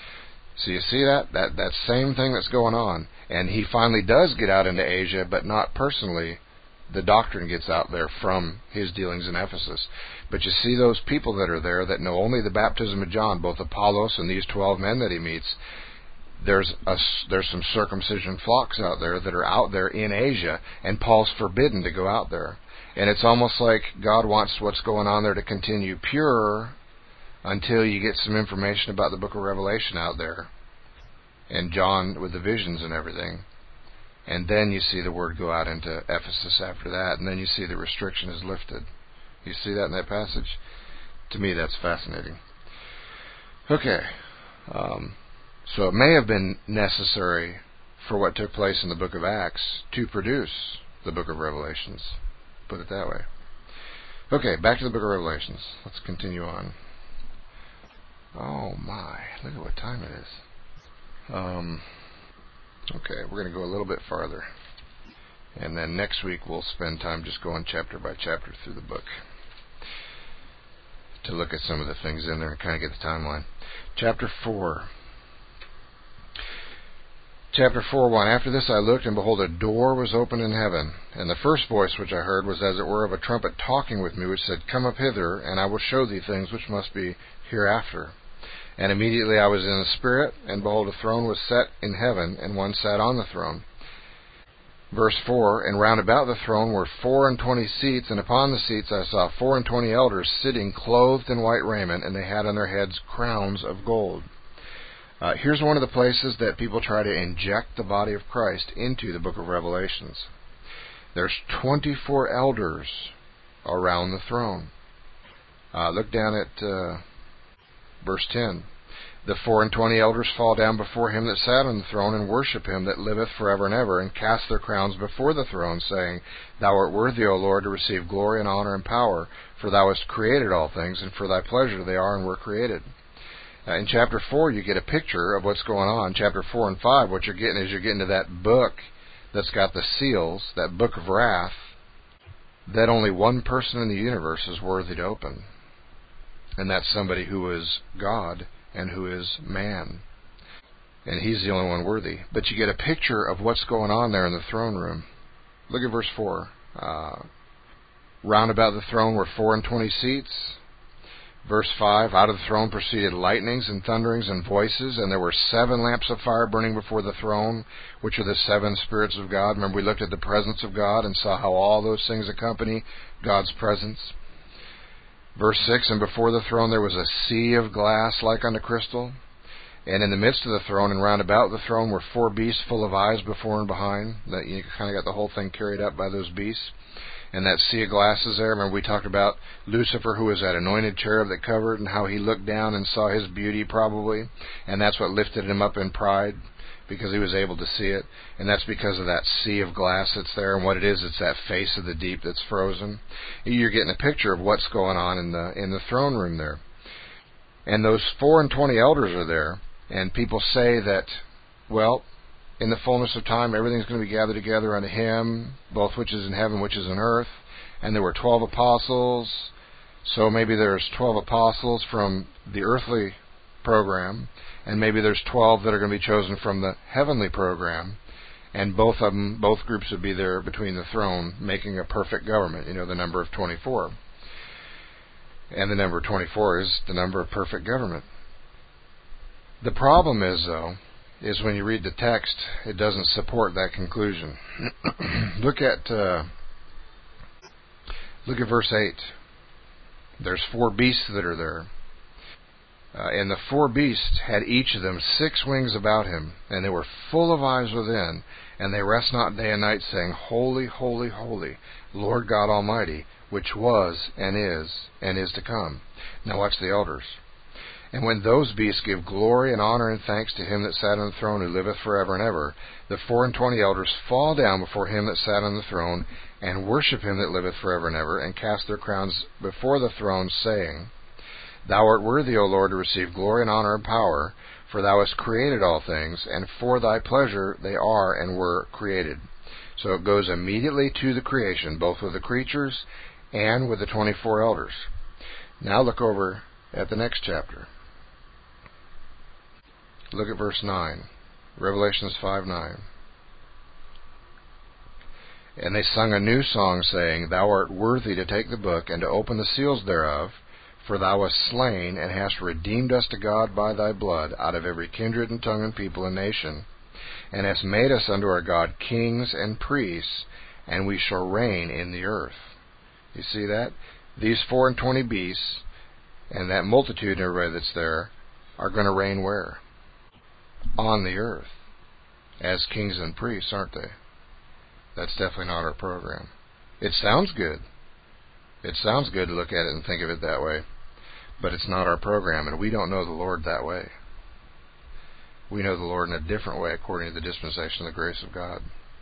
So you see that? That that same thing that's going on. And he finally does get out into Asia, but not personally. The doctrine gets out there from his dealings in Ephesus. But you see those people that are there that know only the baptism of John, both Apollos and these twelve men that he meets. There's a, there's some circumcision flocks out there that are out there in Asia, and Paul's forbidden to go out there. And it's almost like God wants what's going on there to continue pure until you get some information about the book of Revelation out there, and John with the visions and everything. And then you see the word go out into Ephesus after that, and then you see the restriction is lifted. You see that in that passage? To me, that's fascinating. Okay. Um, so it may have been necessary for what took place in the book of Acts to produce the book of Revelations. Put it that way. Okay, back to the book of Revelations. Let's continue on. Oh my, look at what time it is. Um, okay, we're going to go a little bit farther. And then next week we'll spend time just going chapter by chapter through the book to look at some of the things in there and kind of get the timeline. Chapter four. Chapter four, one. After this I looked, and behold, a door was opened in heaven. And the first voice which I heard was as it were of a trumpet talking with me, which said, Come up hither, and I will show thee things which must be hereafter. And immediately I was in the Spirit, and behold, a throne was set in heaven, and one sat on the throne. Verse four, And round about the throne were four and twenty seats, and upon the seats I saw four and twenty elders sitting, clothed in white raiment, and they had on their heads crowns of gold. Uh, here's one of the places that people try to inject the body of Christ into the book of Revelations. There's twenty-four elders around the throne. Uh, look down at uh, verse ten. The four and twenty elders fall down before him that sat on the throne, and worship him that liveth forever and ever, and cast their crowns before the throne, saying, Thou art worthy, O Lord, to receive glory and honor and power, for thou hast created all things, and for thy pleasure they are and were created. Uh, in chapter four, you get a picture of what's going on. Chapter four and five, what you're getting is you're getting to that book that's got the seals, that book of wrath, that only one person in the universe is worthy to open. And that's somebody who is God and who is man. And he's the only one worthy. But you get a picture of what's going on there in the throne room. Look at verse four. Uh, round about the throne were four and twenty seats. Verse five, Out of the throne proceeded lightnings and thunderings and voices, and there were seven lamps of fire burning before the throne, which are the seven spirits of God. Remember, we looked at the presence of God and saw how all those things accompany God's presence. Verse six, and before the throne there was a sea of glass like unto crystal, and in the midst of the throne and round about the throne were four beasts full of eyes before and behind. That you kind of got the whole thing carried up by those beasts. And that sea of glass is there. Remember we talked about Lucifer, who was that anointed cherub that covered, and how he looked down and saw his beauty probably, and that's what lifted him up in pride, because he was able to see it. And that's because of that sea of glass that's there. And what it is, it's that face of the deep that's frozen. You're getting a picture of what's going on in the in the throne room there. And those four and twenty elders are there. And people say that, well, in the fullness of time, everything's going to be gathered together unto him, both which is in heaven, which is in earth. And there were twelve apostles. So maybe there's twelve apostles from the earthly program, and maybe there's twelve that are going to be chosen from the heavenly program, and both of them, both groups would be there between the throne, making a perfect government. You know, the number of twenty-four. And the number twenty-four is the number of perfect government. The problem is, though, is when you read the text, it doesn't support that conclusion. Look at uh, look at verse eight. There's four beasts that are there. Uh, and the four beasts had each of them six wings about him, and they were full of eyes within, and they rest not day and night, saying, Holy, holy, holy, Lord God Almighty, which was, and is, and is to come. Now watch the elders. And when those beasts give glory and honor and thanks to him that sat on the throne, who liveth forever and ever, the four and twenty elders fall down before him that sat on the throne, and worship him that liveth forever and ever, and cast their crowns before the throne, saying, Thou art worthy, O Lord, to receive glory and honor and power, for thou hast created all things, and for thy pleasure they are and were created. So it goes immediately to the creation, both with the creatures and with the twenty-four elders. Now look over at the next chapter. Look at verse nine. Revelations five nine. And they sung a new song, saying, Thou art worthy to take the book, and to open the seals thereof, for thou wast slain, and hast redeemed us to God by thy blood, out of every kindred and tongue and people and nation, and hast made us unto our God kings and priests, and we shall reign in the earth. You see that? These four and twenty beasts, and that multitude and everybody that's there, are going to reign where? On the earth. As kings and priests, aren't they? That's definitely not our program. It sounds good. It sounds good to look at it and think of it that way. But it's not our program, and we don't know the Lord that way. We know the Lord in a different way according to the dispensation of the grace of God.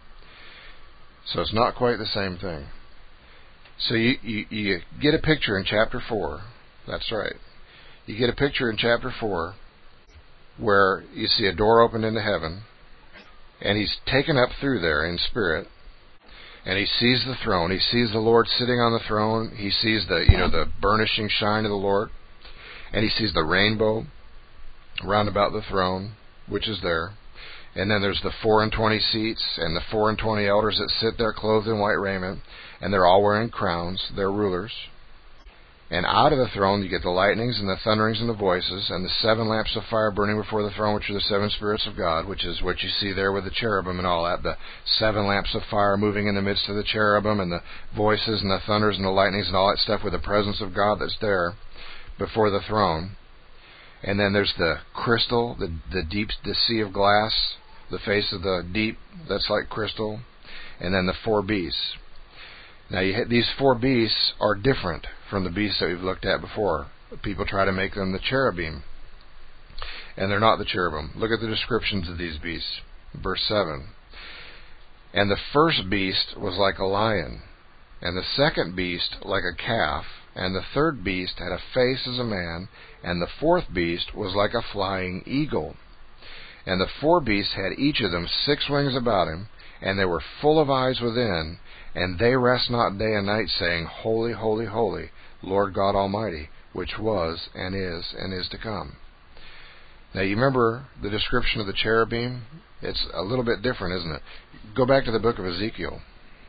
So it's not quite the same thing. So you, you, you get a picture in chapter four. That's right. You get a picture in chapter four where you see a door opened into heaven, and he's taken up through there in spirit, and he sees the throne. He sees the Lord sitting on the throne. He sees the, you know, the burnishing shine of the Lord. And he sees the rainbow round about the throne, which is there. And then there's the four and twenty seats, and the four and twenty elders that sit there clothed in white raiment, and they're all wearing crowns. They're rulers. And out of the throne you get the lightnings and the thunderings and the voices, and the seven lamps of fire burning before the throne, which are the seven spirits of God, which is what you see there with the cherubim and all that. The seven lamps of fire moving in the midst of the cherubim, and the voices and the thunders and the lightnings and all that stuff with the presence of God that's there before the throne. And then there's the crystal, the the deep, the sea of glass, the face of the deep that's like crystal, and then the four beasts. Now, you hit, these four beasts are different from the beasts that we've looked at before. People try to make them the cherubim, and they're not the cherubim. Look at the descriptions of these beasts. Verse seven. And the first beast was like a lion, and the second beast like a calf, and the third beast had a face as a man, and the fourth beast was like a flying eagle. And the four beasts had each of them six wings about him, and they were full of eyes within, and they rest not day and night, saying, Holy, holy, holy, Lord God Almighty, which was, and is, and is to come. Now, you remember the description of the cherubim? It's a little bit different, isn't it? Go back to the book of Ezekiel.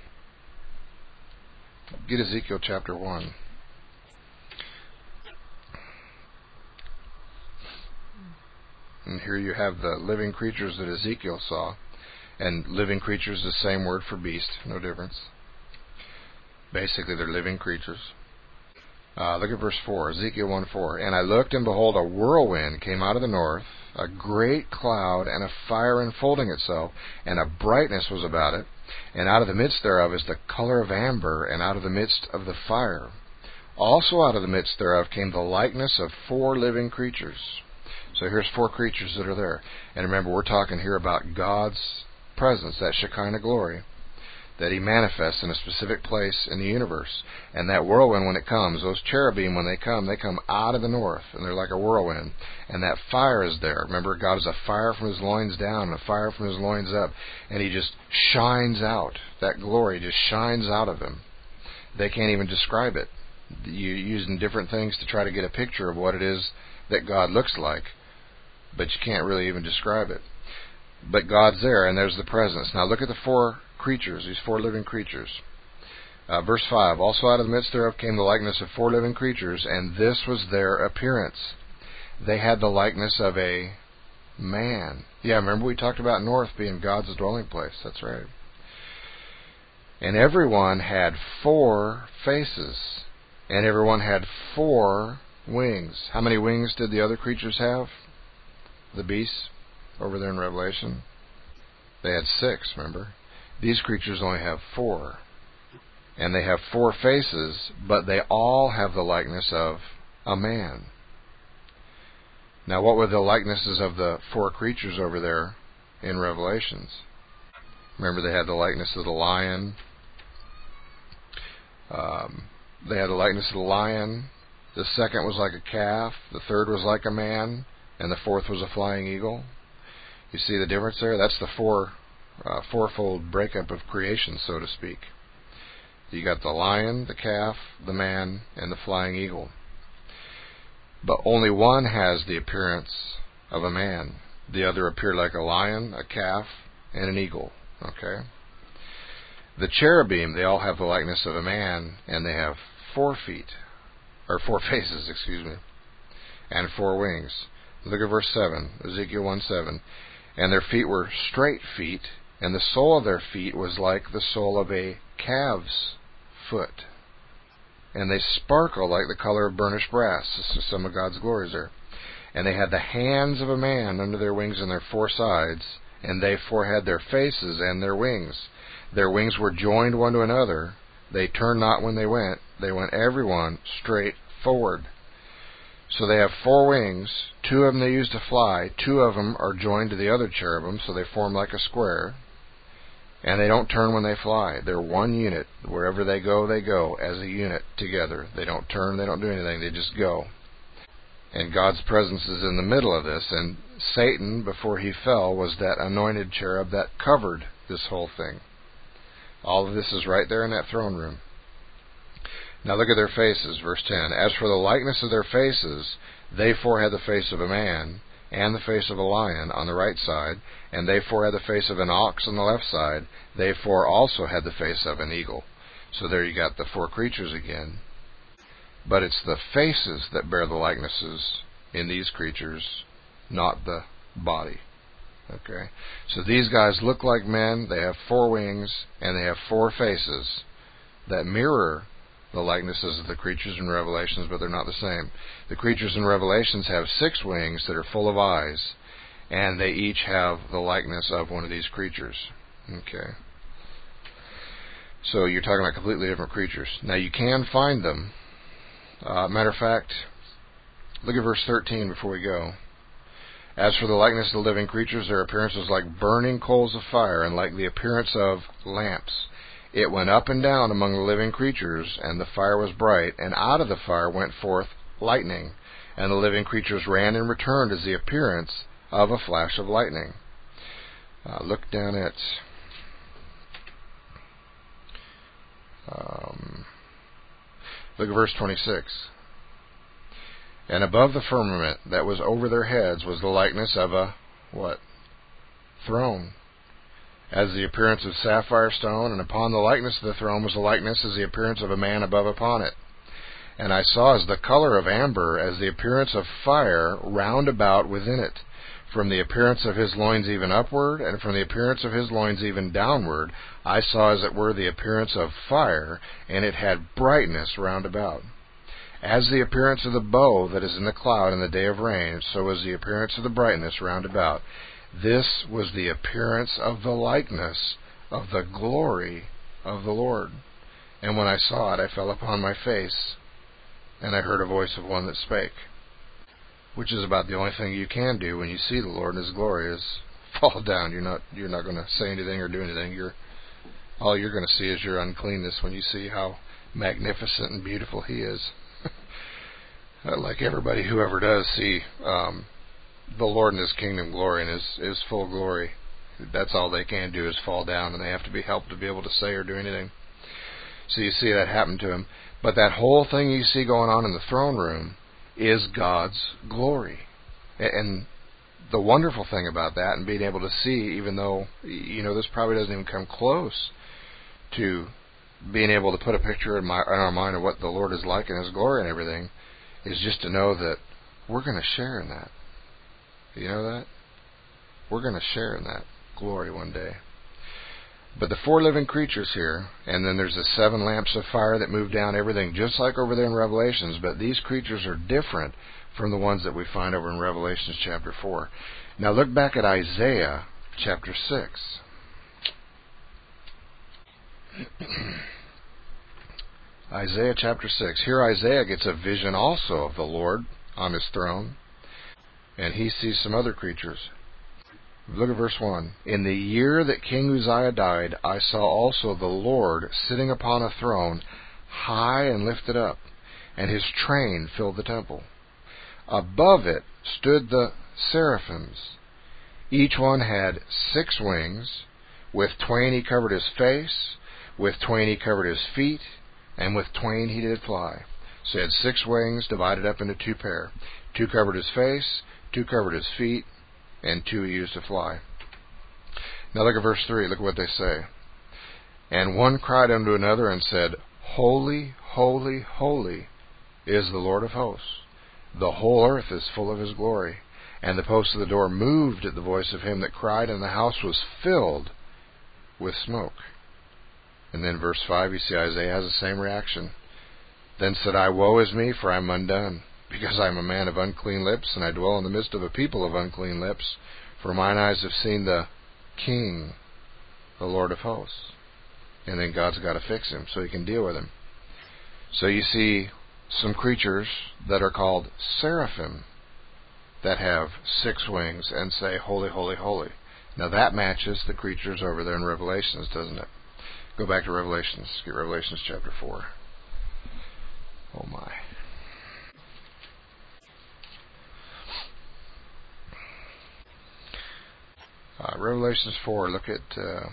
Get Ezekiel chapter one. And here you have the living creatures that Ezekiel saw. And living creatures is the same word for beast, no difference. Basically, they're living creatures. Uh, look at verse four, Ezekiel one four. And I looked, and behold, a whirlwind came out of the north, a great cloud, and a fire enfolding itself, and a brightness was about it. And out of the midst thereof is the color of amber, and out of the midst of the fire. Also out of the midst thereof came the likeness of four living creatures. So here's four creatures that are there. And remember, we're talking here about God's presence, that Shekinah glory, that He manifests in a specific place in the universe. And that whirlwind, when it comes, those cherubim, when they come, they come out of the north, and they're like a whirlwind. And that fire is there. Remember, God is a fire from His loins down and a fire from His loins up. And He just shines out. That glory just shines out of Him. They can't even describe it. You're using different things to try to get a picture of what it is that God looks like, but you can't really even describe it. But God's there, and there's the presence. Now look at the four creatures, these four living creatures. Uh, verse five, also out of the midst thereof came the likeness of four living creatures, and this was their appearance. They had the likeness of a man. Yeah, remember we talked about north being God's dwelling place. That's right. And everyone had four faces, and everyone had four wings. How many wings did the other creatures have? The beasts over there in Revelation? They had six, remember? These creatures only have four. And they have four faces, but they all have the likeness of a man. Now, what were the likenesses of the four creatures over there in Revelations? Remember, they had the likeness of the lion. Um, they had the likeness of the lion. The second was like a calf. The third was like a man. And the fourth was a flying eagle. You see the difference there? That's the four, uh, fourfold breakup of creation, so to speak. You got the lion, the calf, the man, and the flying eagle. But only one has the appearance of a man. The other appear like a lion, a calf, and an eagle. Okay? The cherubim, they all have the likeness of a man, and they have four feet, or four faces, excuse me, and four wings. Look at verse seven, Ezekiel one seven. And their feet were straight feet, and the sole of their feet was like the sole of a calf's foot. And they sparkle like the color of burnished brass. This is some of God's glories there. And they had the hands of a man under their wings and their four sides, and they four had their faces and their wings. Their wings were joined one to another. They turned not when they went. They went every one straight forward. So they have four wings. Two of them they use to fly. Two of them are joined to the other cherubim, so they form like a square. And they don't turn when they fly. They're one unit. Wherever they go, they go as a unit together. They don't turn, they don't do anything, they just go. And God's presence is in the middle of this. And Satan, before he fell, was that anointed cherub that covered this whole thing. All of this is right there in that throne room. Now look at their faces, verse ten. As for the likeness of their faces, they four had the face of a man, and the face of a lion on the right side, and they four had the face of an ox on the left side. They four also had the face of an eagle. So there you got the four creatures again. But it's the faces that bear the likenesses in these creatures, not the body. Okay? So these guys look like men, they have four wings, and they have four faces that mirror the likenesses of the creatures in Revelations, but they're not the same. The creatures in Revelations have six wings that are full of eyes, and they each have the likeness of one of these creatures. Okay. So you're talking about completely different creatures. Now you can find them. Uh, matter of fact, look at verse thirteen before we go. As for the likeness of the living creatures, their appearance was like burning coals of fire, and like the appearance of lamps. It went up and down among the living creatures, and the fire was bright, and out of the fire went forth lightning, and the living creatures ran and returned as the appearance of a flash of lightning. Uh, look down at um, look at verse twenty-six. And above the firmament that was over their heads was the likeness of a what? Throne, as the appearance of sapphire stone, and upon the likeness of the throne was the likeness as the appearance of a man above upon it. And I saw as the color of amber, as the appearance of fire round about within it. From the appearance of his loins even upward, and from the appearance of his loins even downward, I saw as it were the appearance of fire, and it had brightness round about. As the appearance of the bow that is in the cloud in the day of rain, so was the appearance of the brightness round about. This was the appearance of the likeness of the glory of the Lord. And when I saw it, I fell upon my face, and I heard a voice of one that spake. Which is about the only thing you can do when you see the Lord in His glory is fall down. You're not you're not going to say anything or do anything. You're all you're going to see is your uncleanness when you see how magnificent and beautiful He is. Like everybody who ever does see um, the Lord in His kingdom glory and His, His full glory, that's all they can do is fall down, and they have to be helped to be able to say or do anything. So you see that happen to Him. But that whole thing you see going on in the throne room is God's glory. And the wonderful thing about that, and being able to see, even though, you know, this probably doesn't even come close to being able to put a picture in, my, in our mind of what the Lord is like in His glory and everything, is just to know that we're going to share in that. You know that? We're going to share in that glory one day. But the four living creatures here, and then there's the seven lamps of fire that move down everything, just like over there in Revelations, but these creatures are different from the ones that we find over in Revelations chapter four. Now look back at Isaiah chapter six. Isaiah chapter six. Here Isaiah gets a vision also of the Lord on His throne, and he sees some other creatures. Look at verse one. In the year that King Uzziah died, I saw also the Lord sitting upon a throne, high and lifted up, and His train filled the temple. Above it stood the seraphims. Each one had six wings. With twain He covered His face, with twain He covered His feet, and with twain He did fly. So He had six wings divided up into two pair. Two covered His face, two covered His feet, and two He used to fly. Now look at verse three. Look at what they say. And one cried unto another and said, Holy, holy, holy is the Lord of hosts. The whole earth is full of His glory. And the posts of the door moved at the voice of him that cried, and the house was filled with smoke. And then verse five, you see Isaiah has the same reaction. Then said I, Woe is me, for I am undone, because I am a man of unclean lips, and I dwell in the midst of a people of unclean lips. For mine eyes have seen the King, the Lord of hosts. And then God's got to fix him so He can deal with him. So you see some creatures that are called seraphim that have six wings and say, Holy, holy, holy. Now that matches the creatures over there in Revelations, doesn't it? Go back to Revelations. Get Revelations chapter four. Oh my. Uh, Revelations four, look at uh,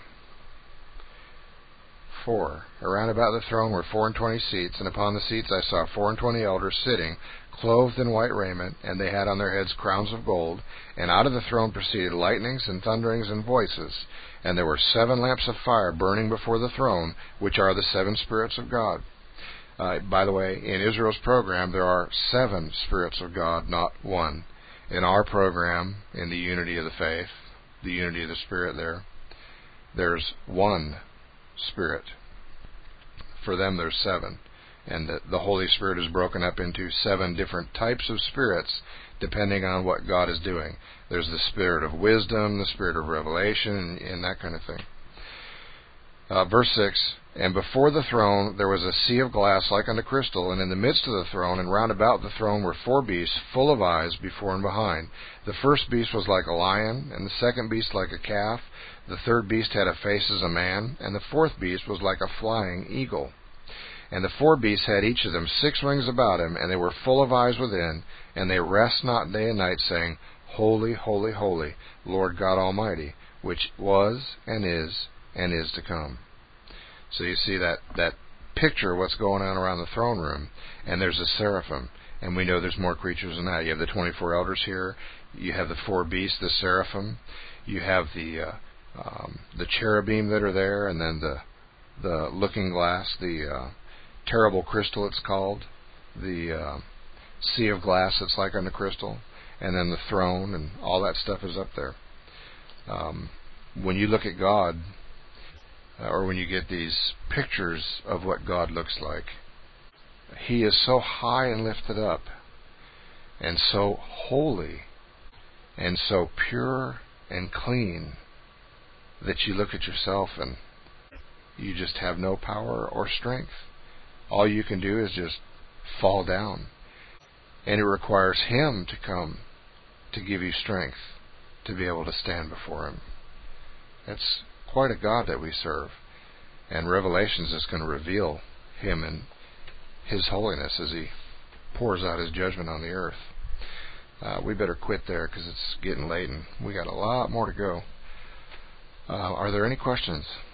four. Around about the throne were four and twenty seats, and upon the seats I saw four and twenty elders sitting, clothed in white raiment, and they had on their heads crowns of gold. And out of the throne proceeded lightnings and thunderings and voices. And there were seven lamps of fire burning before the throne, which are the seven spirits of God. Uh, by the way, in Israel's program, there are seven spirits of God, not one. In our program, in the unity of the faith, the unity of the Spirit there, there's one Spirit. For them, there's seven. And the, the Holy Spirit is broken up into seven different types of spirits, depending on what God is doing. There's the Spirit of wisdom, the Spirit of revelation, and, and that kind of thing. Uh, verse six, And before the throne there was a sea of glass like unto crystal, and in the midst of the throne and round about the throne were four beasts, full of eyes before and behind. The first beast was like a lion, and the second beast like a calf. The third beast had a face as a man, and the fourth beast was like a flying eagle. And the four beasts had each of them six wings about him, and they were full of eyes within, and they rest not day and night, saying, Holy, holy, holy, Lord God Almighty, which was, and is, and is to come. So you see that, that picture of what's going on around the throne room, and there's a seraphim, and we know there's more creatures than that. You have the twenty-four elders here, you have the four beasts, the seraphim, you have the uh, um, the cherubim that are there, and then the the looking glass, the uh, terrible crystal it's called, the uh, sea of glass that's like on the crystal, and then the throne, and all that stuff is up there. Um, when you look at God, uh, or when you get these pictures of what God looks like, He is so high and lifted up, and so holy, and so pure and clean, that you look at yourself and you just have no power or strength. All you can do is just fall down. And it requires Him to come to give you strength to be able to stand before Him. That's quite a God that we serve. And Revelations is going to reveal Him and His holiness as He pours out His judgment on the earth. Uh, we better quit there because it's getting late and we got a lot more to go. Uh, are there any questions?